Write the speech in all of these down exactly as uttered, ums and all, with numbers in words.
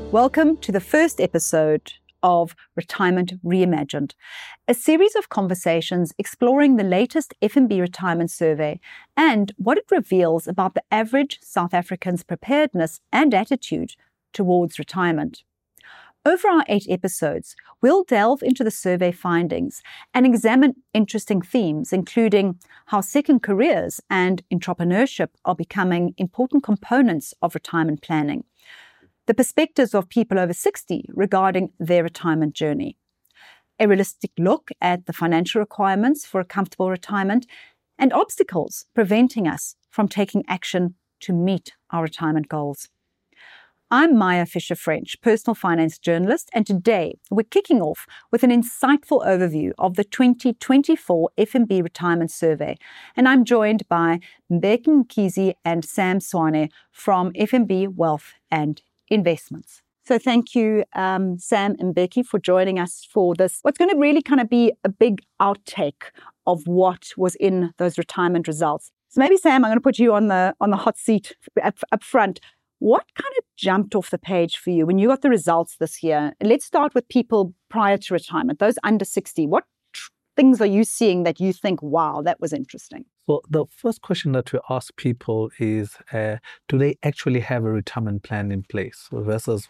Welcome to the first episode of Retirement Reimagined, a series of conversations exploring the latest F N B retirement survey and what it reveals about the average South African's preparedness and attitude towards retirement. Over our eight episodes, we'll delve into the survey findings and examine interesting themes, including how second careers and entrepreneurship are becoming important components of retirement planning, the perspectives of people over sixty regarding their retirement journey, a realistic look at the financial requirements for a comfortable retirement, and obstacles preventing us from taking action to meet our retirement goals. I'm Maya Fisher-French, personal finance journalist, and today we're kicking off with an insightful overview of the twenty twenty-four F N B Retirement Survey, and I'm joined by Mbeki Mkhize and Sam Swane from F N B Wealth and Investments. So thank you, um, Sam and Mbeki, for joining us for this, what's going to really kind of be a big outtake of what was in those retirement results. So maybe, Sam, I'm going to put you on the on the hot seat up, up front. What kind of jumped off the page for you when you got the results this year? Let's start with people prior to retirement, those under sixty. What tr- things are you seeing that you think, wow, that was interesting? Well, the first question that we ask people is, uh, do they actually have a retirement plan in place versus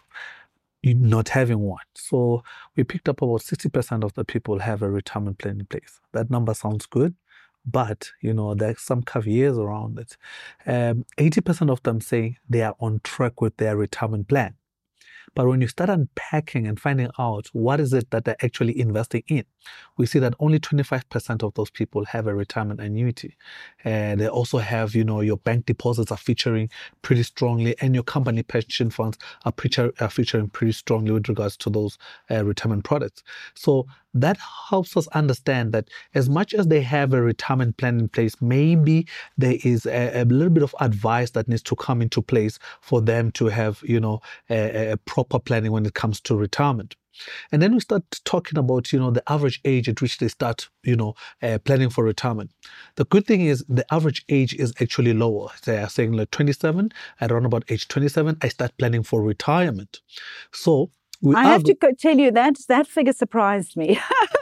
not having one? So we picked up about sixty percent of the people have a retirement plan in place. That number sounds good. But, you know, there's some caveats around it. Um, eighty percent of them say they are on track with their retirement plan. But when you start unpacking and finding out what is it that they're actually investing in, we see that only twenty-five percent of those people have a retirement annuity. And they also have, you know, your bank deposits are featuring pretty strongly, and your company pension funds are, feature, are featuring pretty strongly with regards to those uh, retirement products. So that helps us understand that as much as they have a retirement plan in place, maybe there is a, a little bit of advice that needs to come into place for them to have, you know, a, a proper planning when it comes to retirement. And then we start talking about, you know, the average age at which they start, you know, uh, planning for retirement. The good thing is the average age is actually lower. They are saying like twenty-seven, at around about age twenty-seven, I start planning for retirement. So we I have to go tell you that that figure surprised me.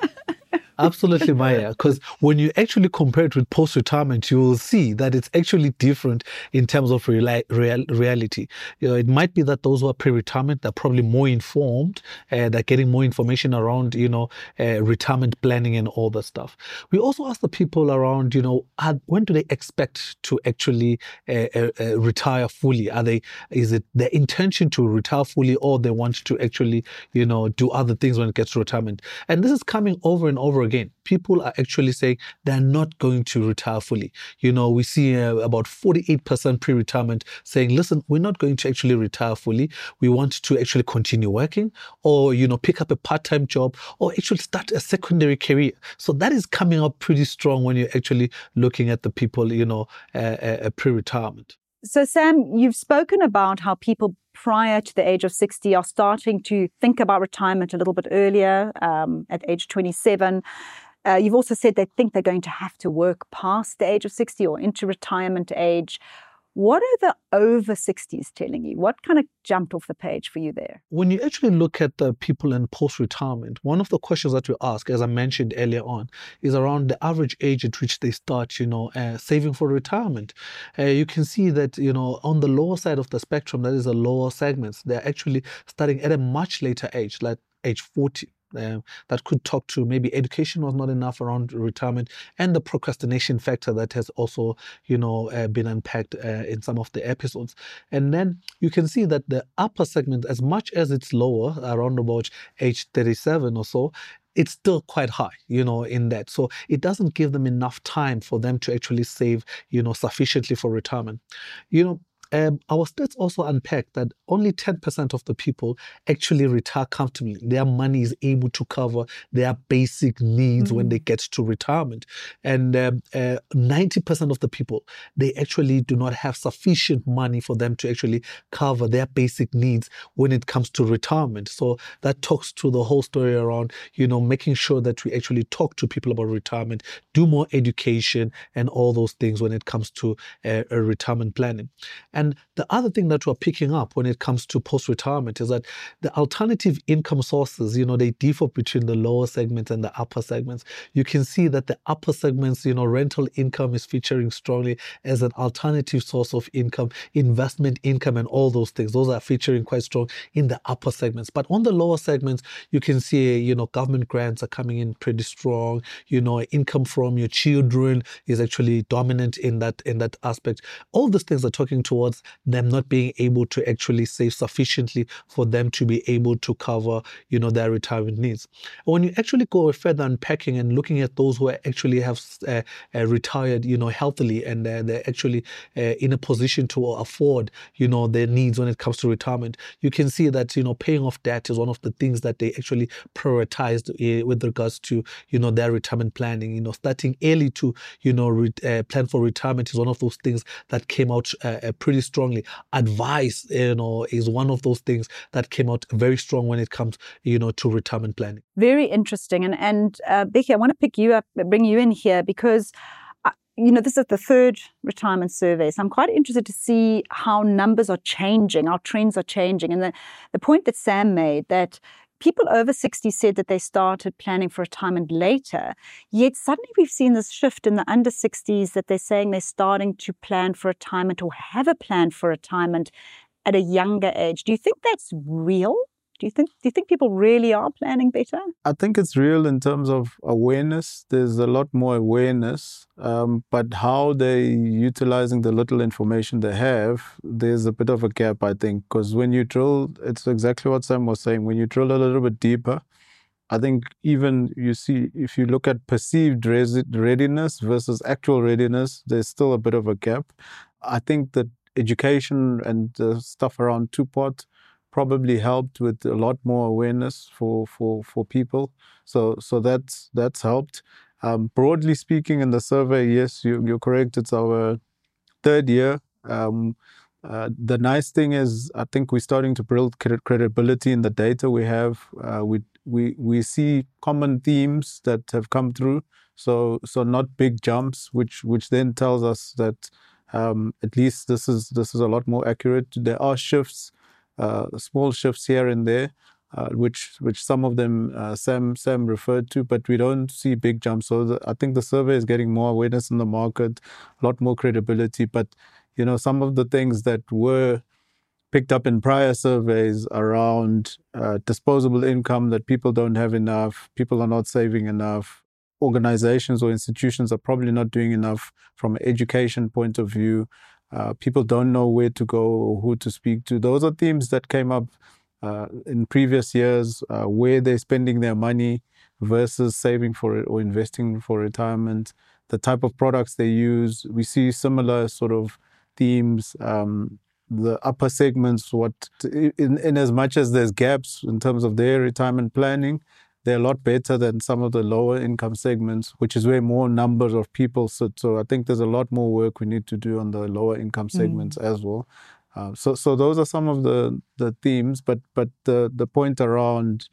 Absolutely, Maya, because when you actually compare it with post-retirement, you will see that it's actually different in terms of reali- real, reality. You know, it might be that those who are pre-retirement, they're probably more informed, uh, they're getting more information around, you know, uh, retirement planning and all that stuff. We also ask the people around, you know, are, when do they expect to actually uh, uh, uh, retire fully? Are they, is it their intention to retire fully, or they want to actually, you know, do other things when it gets to retirement? And this is coming over and over again. People are actually saying they're not going to retire fully. You know, we see uh, about forty-eight percent pre-retirement saying, listen, we're not going to actually retire fully. We want to actually continue working, or, you know, pick up a part-time job, or actually start a secondary career. So that is coming up pretty strong when you're actually looking at the people, you know, uh, uh, pre-retirement. So, Sam, you've spoken about how people prior to the age of sixty are starting to think about retirement a little bit earlier, um, at age twenty-seven. Uh, you've also said they think they're going to have to work past the age of sixty or into retirement age. What are the over sixties telling you? What kind of jumped off the page for you there? When you actually look at the people in post-retirement, one of the questions that we ask, as I mentioned earlier on, is around the average age at which they start, you know, uh, saving for retirement. Uh, you can see that, you know, on the lower side of the spectrum, that is the lower segments, they're actually starting at a much later age, like age forty. Uh, that could talk to maybe education was not enough around retirement, and the procrastination factor that has also, you know, uh, been unpacked uh, in some of the episodes. And then you can see that the upper segment, as much as it's lower, around about age thirty-seven or so, it's still quite high, you know, in that. So it doesn't give them enough time for them to actually save, you know, sufficiently for retirement. You know, Um, our stats also unpack that only ten percent of the people actually retire comfortably. Their money is able to cover their basic needs mm-hmm. when they get to retirement. And um, uh, ninety percent of the people, they actually do not have sufficient money for them to actually cover their basic needs when it comes to retirement. So that talks to the whole story around, you know, making sure that we actually talk to people about retirement, do more education and all those things when it comes to uh, uh, retirement planning. And And the other thing that we're picking up when it comes to post-retirement is that the alternative income sources, you know, they differ between the lower segments and the upper segments. You can see that the upper segments, you know, rental income is featuring strongly as an alternative source of income, investment income and all those things. Those are featuring quite strong in the upper segments. But on the lower segments, you can see, you know, government grants are coming in pretty strong. You know, income from your children is actually dominant in that in that aspect. All these things are talking towards them not being able to actually save sufficiently for them to be able to cover, you know, their retirement needs. When you actually go further unpacking and looking at those who actually have uh, uh, retired, you know, healthily and uh, they're actually uh, in a position to afford, you know, their needs when it comes to retirement, you can see that, you know, paying off debt is one of the things that they actually prioritized uh, with regards to, you know, their retirement planning. You know, starting early to, you know, re- uh, plan for retirement is one of those things that came out uh, uh, pretty strongly. Advice, you know, is one of those things that came out very strong when it comes, you know, to retirement planning. Very interesting. And, and uh, Becky, I want to pick you up, bring you in here because, uh, you know, this is the third retirement survey. So I'm quite interested to see how numbers are changing, how trends are changing. And the, the point that Sam made that people over sixty said that they started planning for retirement later, yet suddenly we've seen this shift in the under sixties that they're saying they're starting to plan for retirement or have a plan for retirement at a younger age. Do you think that's real? Do you think do you think people really are planning better? I think it's real in terms of awareness. There's a lot more awareness, um, but how they're utilizing the little information they have, there's a bit of a gap, I think, because when you drill, it's exactly what Sam was saying. When you drill a little bit deeper, I think even you see, if you look at perceived readiness versus actual readiness, there's still a bit of a gap. I think that education and the stuff around Two-Pot probably helped with a lot more awareness for for for people. So so that's that's helped. Um, broadly speaking, in the survey, yes, you, you're correct. It's our third year. Um, uh, the nice thing is, I think we're starting to build credibility in the data we have. Uh, we we we see common themes that have come through. So so not big jumps, which which then tells us that um, at least this is this is a lot more accurate. There are shifts. Uh, small shifts here and there, uh, which which some of them uh, Sam Sam referred to, but we don't see big jumps. So the, I think the survey is getting more awareness in the market, a lot more credibility. But you know, some of the things that were picked up in prior surveys around uh, disposable income, that people don't have enough, people are not saving enough, organizations or institutions are probably not doing enough from an education point of view. Uh, people don't know where to go or who to speak to. Those are themes that came up uh, in previous years, uh, where they're spending their money versus saving for it or investing for retirement, the type of products they use. We see similar sort of themes. Um, the upper segments, what in, in as much as there's gaps in terms of their retirement planning, they're a lot better than some of the lower income segments, which is where more numbers of people sit. So I think there's a lot more work we need to do on the lower income segments mm. as well. Uh, so so those are some of the, the themes, but but the, the point around,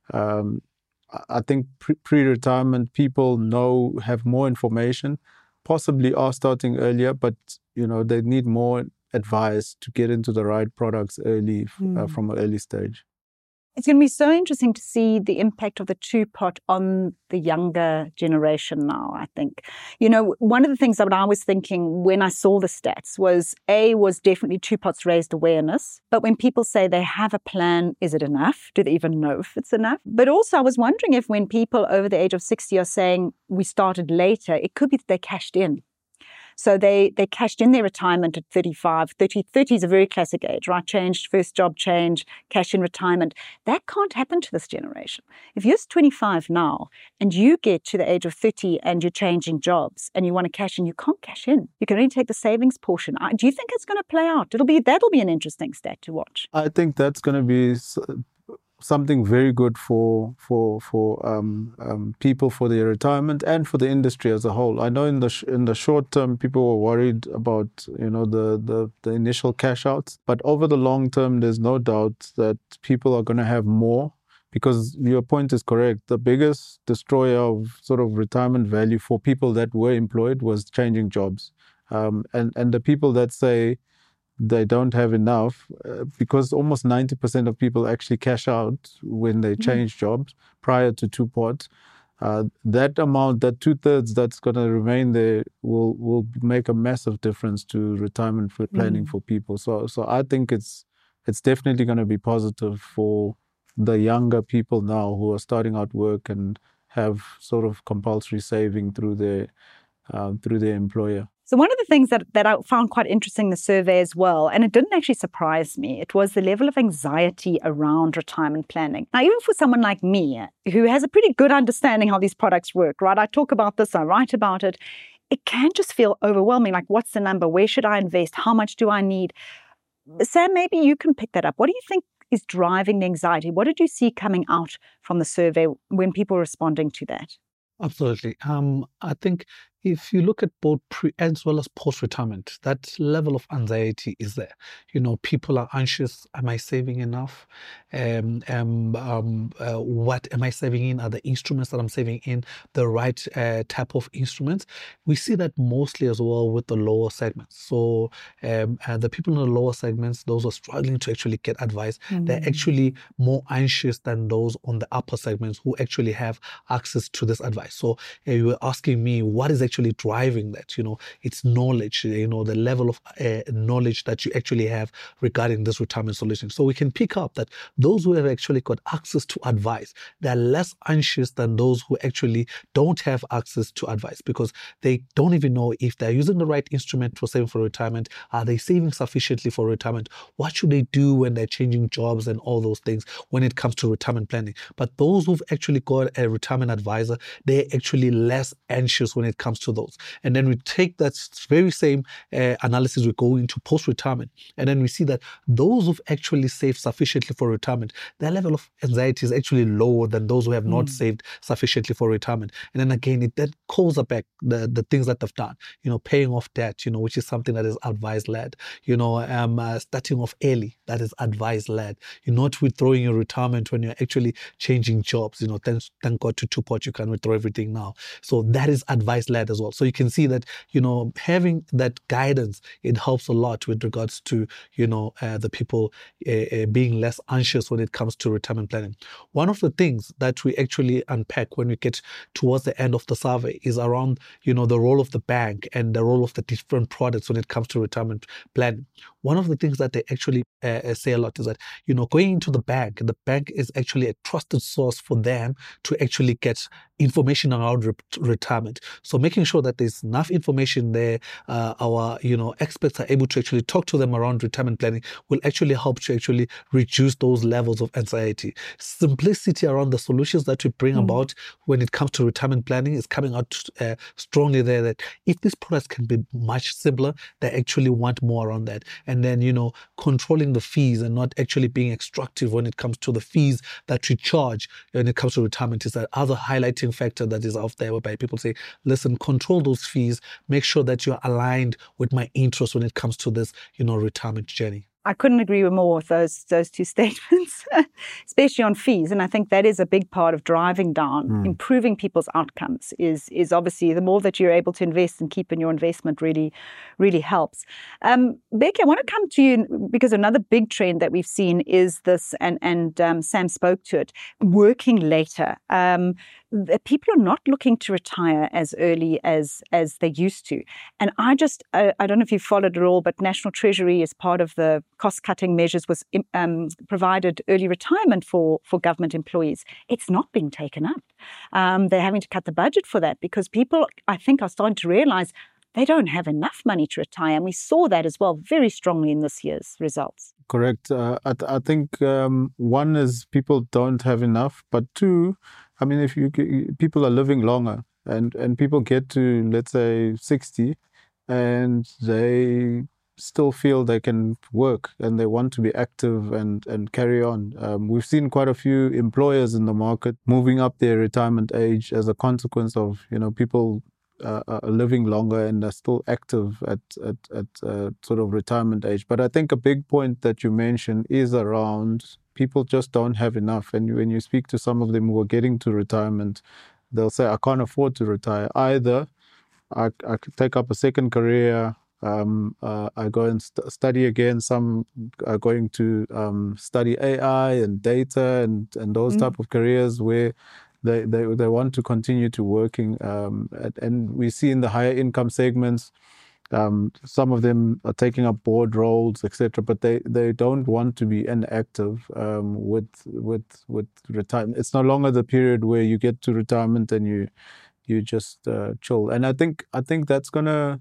um, I think pre- pre-retirement people know, have more information, possibly are starting earlier, but you know they need more advice to get into the right products early mm. uh, from an early stage. It's going to be so interesting to see the impact of the Two-Pot on the younger generation now, I think. You know, one of the things that I was thinking when I saw the stats was, A, was definitely Two-Pot's raised awareness. But when people say they have a plan, is it enough? Do they even know if it's enough? But also I was wondering if when people over the age of sixty are saying we started later, it could be that they cashed in. So they they cashed in their retirement at thirty-five. thirty, thirty is a very classic age, right? Changed, first job change, cash in retirement. That can't happen to this generation. If you're twenty-five now and you get to the age of thirty and you're changing jobs and you want to cash in, you can't cash in. You can only take the savings portion. Do you think it's going to play out? It'll be That'll be an interesting stat to watch. I think that's going to be something very good for for for um, um, people for their retirement and for the industry as a whole. I know in the sh- in the short term, people were worried about you know the, the the initial cash outs, but over the long term, there's no doubt that people are going to have more. Because your point is correct. The biggest destroyer of sort of retirement value for people that were employed was changing jobs, um, and and the people that say they don't have enough uh, because almost ninety percent of people actually cash out when they change mm. jobs prior to Two-Pot. Uh, that amount, that two-thirds that's going to remain there will will make a massive difference to retirement planning mm. for people. So so I think it's it's definitely going to be positive for the younger people now who are starting out work and have sort of compulsory saving through their uh, through their employer. So one of the things that, that I found quite interesting in the survey as well, and it didn't actually surprise me, it was the level of anxiety around retirement planning. Now, even for someone like me, who has a pretty good understanding how these products work, right? I talk about this, I write about it. It can just feel overwhelming. Like, what's the number? Where should I invest? How much do I need? Sam, maybe you can pick that up. What do you think is driving the anxiety? What did you see coming out from the survey when people were responding to that? Absolutely. Um, I think if you look at both pre as well as post-retirement, that level of anxiety is there. You know, people are anxious. Am I saving enough? Um, um, um, uh, what am I saving in? Are the instruments that I'm saving in the right uh, type of instruments? We see that mostly as well with the lower segments. So um, uh, the people in the lower segments, those who are struggling to actually get advice, mm-hmm. they're actually more anxious than those on the upper segments who actually have access to this advice. So uh, you were asking me, what is actually driving that? You know, it's knowledge, you know, the level of uh, knowledge that you actually have regarding this retirement solution. So we can pick up that those who have actually got access to advice, they're less anxious than those who actually don't have access to advice, because they don't even know if they're using the right instrument for saving for retirement. Are they saving sufficiently for retirement? What should they do when they're changing jobs and all those things when it comes to retirement planning? But those who've actually got a retirement advisor, they're actually less anxious when it comes to those. And then we take that very same uh, analysis, we go into post-retirement, and then we see that those who've actually saved sufficiently for retirement, their level of anxiety is actually lower than those who have mm. not saved sufficiently for retirement. And then again, it then calls back the, the things that they've done, you know, paying off debt, you know, which is something that is advice-led, you know, um, uh, starting off early, that is advice-led. You're not withdrawing your retirement when you're actually changing jobs, you know, thanks, thank God to Two-Pot, you can withdraw everything now. So that is advice-led as well. So you can see that, you know, having that guidance, it helps a lot with regards to, you know, uh, the people uh, uh, being less anxious when it comes to retirement planning. One of the things that we actually unpack when we get towards the end of the survey is around, you know, the role of the bank and the role of the different products when it comes to retirement planning. One of the things that they actually uh, say a lot is that, you know, going into the bank, the bank is actually a trusted source for them to actually get information around re- retirement. So making sure that there's enough information there, uh, our, you know, experts are able to actually talk to them around retirement planning will actually help to actually reduce those levels of anxiety. Simplicity around the solutions that we bring mm. about when it comes to retirement planning is coming out uh, strongly there, that if these products can be much simpler, they actually want more around that. And then, you know, controlling the fees and not actually being extractive when it comes to the fees that we charge when it comes to retirement is that other highlighting factor that is out there, whereby people say, listen, control those fees, make sure that you're aligned with my interests when it comes to this, you know, retirement journey. I couldn't agree more with those those two statements, especially on fees. And I think that is a big part of driving down, mm. improving people's outcomes is, is obviously the more that you're able to invest and keep in your investment really, really helps. Um, Becky, I want to come to you because another big trend that we've seen is this, and, and um, Sam spoke to it, working later. Um, people are not looking to retire as early as as they used to. And I just, I, I don't know if you followed it all, but National Treasury, as part of the cost-cutting measures, was um, provided early retirement for, for government employees. It's not being taken up. Um, they're having to cut the budget for that because people, I think, are starting to realize they don't have enough money to retire. And we saw that as well very strongly in this year's results. Correct. Uh, I, th- I think um, one is people don't have enough, but two, I mean, if you people are living longer and, and people get to, let's say, sixty and they still feel they can work and they want to be active and, and carry on. Um, we've seen quite a few employers in the market moving up their retirement age as a consequence of, you know, people uh, are living longer and are still active at, at, at uh, sort of retirement age. But I think a big point that you mentioned is around people just don't have enough. And when you speak to some of them who are getting to retirement, they'll say, I can't afford to retire. Either I, I could take up a second career um, uh, are going to st- study again. Some are going to um, study A I and data and, and those mm. type of careers where they, they, they want to continue to working. Um, at, and we see in the higher income segments, Um, some of them are taking up board roles, et cetera. But they, they don't want to be inactive um, with with with retirement. It's no longer the period where you get to retirement and you you just uh, chill. And I think I think that's gonna,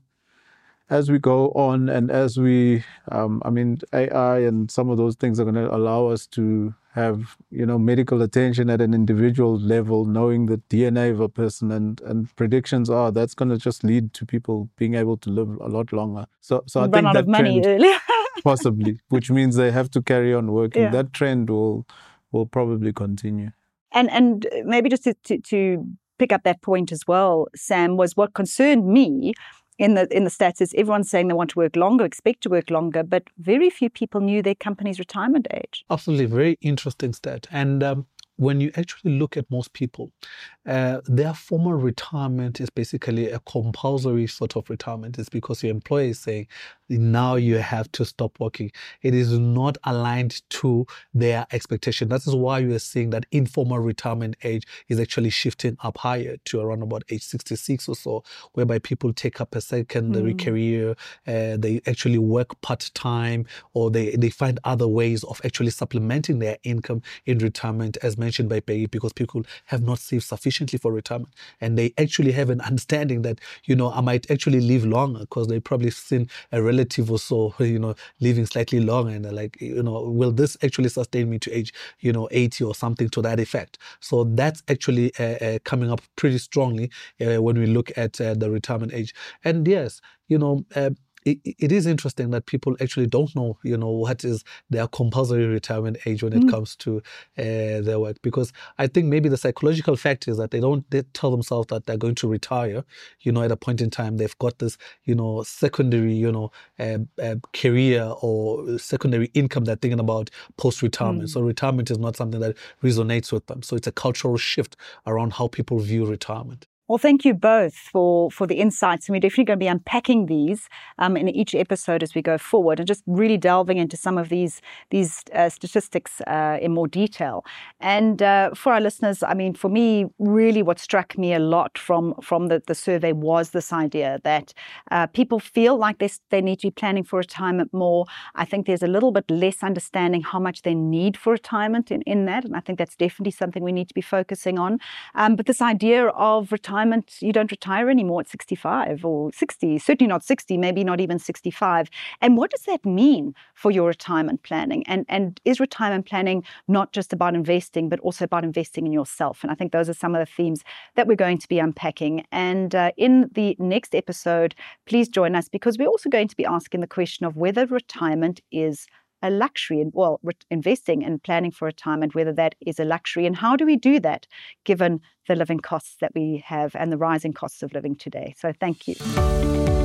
as we go on and as we, um, I mean, A I and some of those things are gonna allow us to have, you know, medical attention at an individual level, knowing the D N A of a person, and, and predictions are that's going to just lead to people being able to live a lot longer. So, so I Run think out that of money trend, earlier. possibly, which means they have to carry on working. Yeah. That trend will will probably continue. And and maybe just to, to, to pick up that point as well, Sam, was what concerned me in the in the stats is everyone's saying they want to work longer, expect to work longer, but very few people knew their company's retirement age. Absolutely, very interesting stat. And um, when you actually look at most people, uh, their formal retirement is basically a compulsory sort of retirement. It's because your employer is saying, now you have to stop working. It is not aligned to their expectation. That is why you are seeing that informal retirement age is actually shifting up higher to around about age sixty-six or so, whereby people take up a secondary mm. career, uh, they actually work part-time, or they, they find other ways of actually supplementing their income in retirement, as mentioned by Peggy, because people have not saved sufficiently for retirement. And they actually have an understanding that, you know, I might actually live longer because they probably seen a relative or so, you know, living slightly longer, and they're like, you know, will this actually sustain me to age, you know, eighty or something to that effect? So that's actually uh, uh, coming up pretty strongly uh, when we look at uh, the retirement age. And yes, you know, uh, It, it is interesting that people actually don't know, you know, what is their compulsory retirement age when it mm. comes to uh, their work. Because I think maybe the psychological fact is that they don't they tell themselves that they're going to retire, you know, at a point in time. They've got this, you know, secondary, you know, uh, uh, career or secondary income they're thinking about post-retirement. Mm. So retirement is not something that resonates with them. So it's a cultural shift around how people view retirement. Well, thank you both for, for the insights. And we're definitely going to be unpacking these um, in each episode as we go forward, and just really delving into some of these these uh, statistics uh, in more detail. And uh, for our listeners, I mean, for me, really what struck me a lot from, from the, the survey was this idea that uh, people feel like they, they need to be planning for retirement more. I think there's a little bit less understanding how much they need for retirement in, in that. And I think that's definitely something we need to be focusing on. Um, but this idea of retirement, you don't retire anymore at sixty-five or sixty, certainly not sixty, maybe not even sixty-five. And what does that mean for your retirement planning? And, and is retirement planning not just about investing, but also about investing in yourself? And I think those are some of the themes that we're going to be unpacking. And uh, in the next episode, please join us, because we're also going to be asking the question of whether retirement is a luxury, and well, re- investing and planning for retirement, whether that is a luxury, and how do we do that given the living costs that we have and the rising costs of living today. So thank you.